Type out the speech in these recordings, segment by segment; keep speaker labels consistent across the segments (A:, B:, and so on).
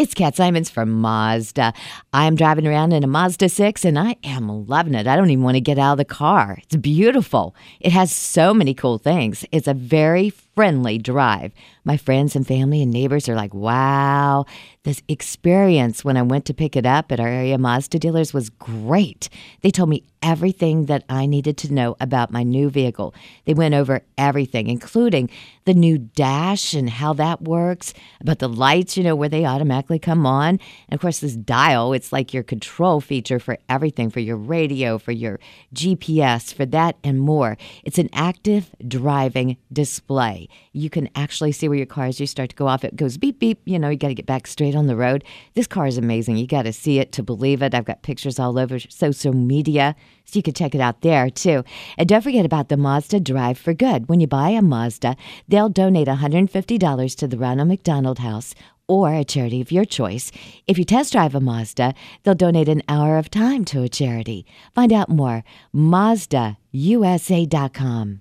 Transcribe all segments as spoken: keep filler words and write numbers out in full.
A: It's Kat Simons from Mazda. I am driving around in a Mazda six, and I am loving it. I don't even want to get out of the car. It's beautiful. It has so many cool things. It's a very friendly drive. My friends and family and neighbors are like, wow, this experience when I went to pick it up at our area Mazda dealers was great. They told me everything that I needed to know about my new vehicle. They went over everything, including the new dash and how that works, about the lights, you know, where they automatically come on. And of course, this dial, it's like your control feature for everything, for your radio, for your G P S, for that and more. It's an active driving display. You can actually see where your car is. You start to go off, it goes beep, beep. You know, you got to get back straight on the road. This car is amazing. You got to see it to believe it. I've got pictures all over social media, so you can check it out there too. And don't forget about the Mazda Drive for Good. When you buy a Mazda, they'll donate one hundred fifty dollars to the Ronald McDonald House or a charity of your choice. If you test drive a Mazda, they'll donate an hour of time to a charity. Find out more, Mazda U S A dot com.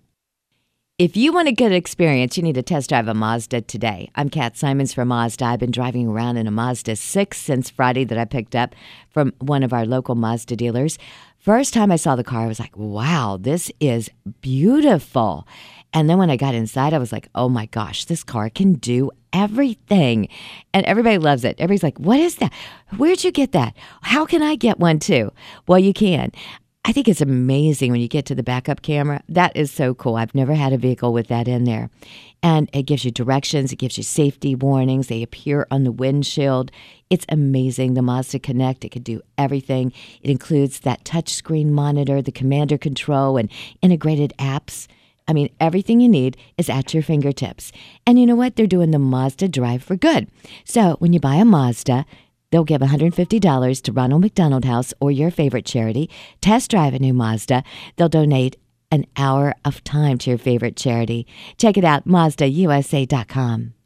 A: If you want a good experience, you need to test drive a Mazda today. I'm Kat Simons from Mazda. I've been driving around in a Mazda six since Friday that I picked up from one of our local Mazda dealers. First time I saw the car, I was like, wow, this is beautiful. And then when I got inside, I was like, oh my gosh, this car can do everything. And everybody loves it. Everybody's like, what is that? Where'd you get that? How can I get one too? Well, you can. I think it's amazing when you get to the backup camera. That is so cool. I've never had a vehicle with that in there. And it gives you directions. It gives you safety warnings. They appear on the windshield. It's amazing. The Mazda Connect, it can do everything. It includes that touchscreen monitor, the commander control, and integrated apps. I mean, everything you need is at your fingertips. And you know what? They're doing the Mazda Drive for Good. So when you buy a Mazda, they'll give one hundred fifty dollars to Ronald McDonald House or your favorite charity. Test drive a new Mazda. They'll donate an hour of time to your favorite charity. Check it out, Mazda U S A dot com.